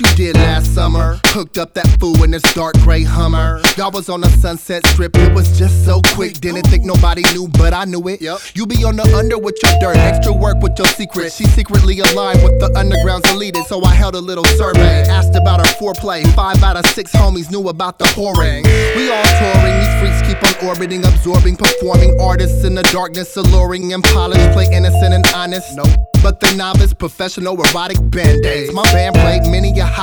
you did last summer. Hooked up that fool in this dark gray Hummer. Y'all was on the Sunset Strip, it was just so quick. Didn't think nobody knew, but I knew it. You be on the under with your dirt, extra work with your secret. She secretly aligned with the underground's elite, so I held a little survey. Asked about her foreplay, 5 out of 6 homies knew about the whoring. We all touring, these freaks keep on orbiting, absorbing, performing. Artists in the darkness, alluring and polished, play innocent and honest. But the novice, professional, erotic band-aids. My band played many a